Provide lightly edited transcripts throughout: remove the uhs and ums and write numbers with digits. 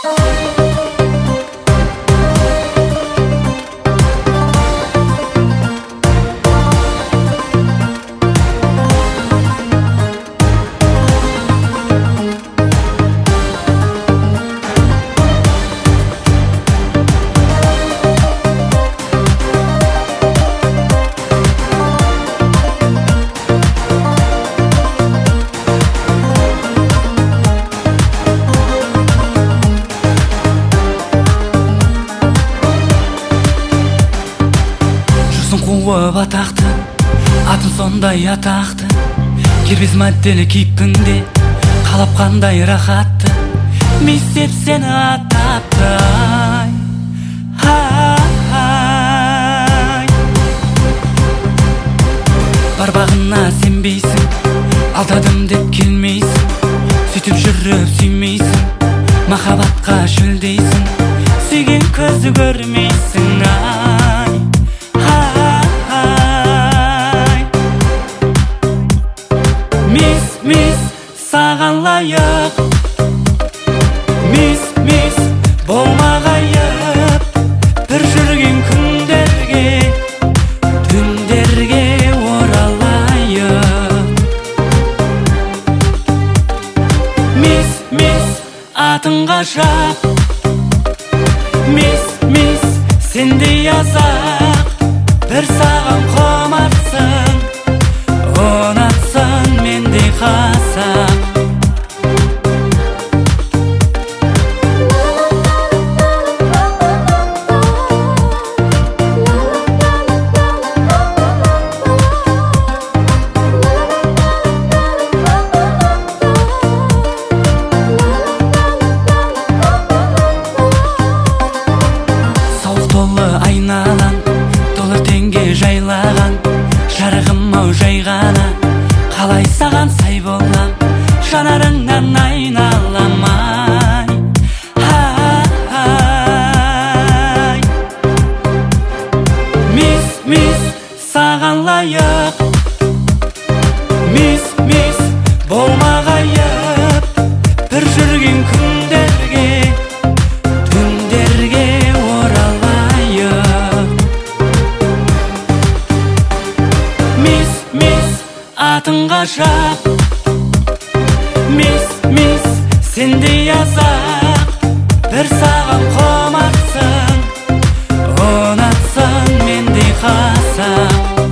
Қуып атақты, атын сондай атақты, кербез мәдделі кейпіңде қалап қандай рахатты, мектеп сені атапты. Барбағына сенбейсің, алдадым деп келмейсің, сөйтіп жүріп сүймейсің, махаббатқа шөлдейсің, сүйген көзі көрмейсің. Мис, саған лайық, мис, болмағайып, бір жүрген күндерге, түндерге оралайық. Мис, атың ғажап, мис, сендей азақ, бір саған құмарсың, ұнатсың мендей қасақ. Сауық толы айналаң, доллар теңге жайлаған, жарығым-ау жай ғана, қалай саған сай болам, жанарыңнан айналамай. Мис, саған лайық, мис, болмағайып, бір жүрген күндерге, түндерге оралайық. Мис, атың ғажап, мис, сендей азақ, бір саған құмарсың, ұнатсың мендей қасақ.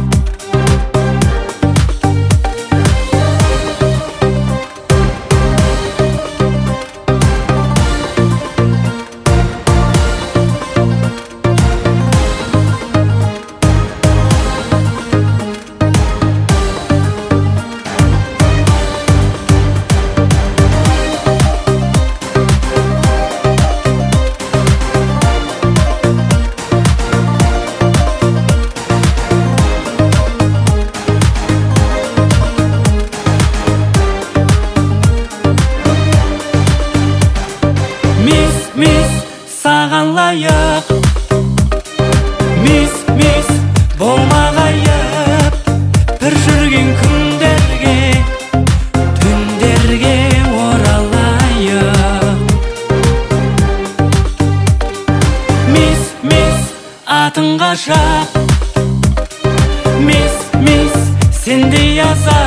Мис, саған лайық, мис, болмағайып, бір жүрген күндерге, түндерге оралайық. Мис, атың ғажап, мис, сендей азап,